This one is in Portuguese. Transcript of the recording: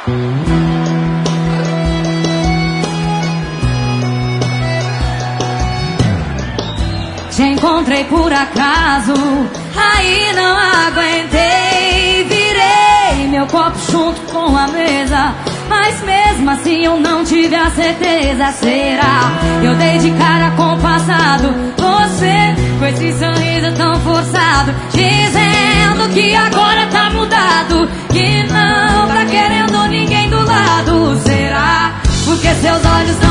Te encontrei por acaso, aí não aguentei. Virei meu copo junto com a mesa, mas mesmo assim eu não tive a certeza. Será? Eu dei de cara com o passado, você com esse sorriso tão forçado, dizendo que agora tá mudado, que não tá querendo ninguém do lado. Será? Porque seus olhos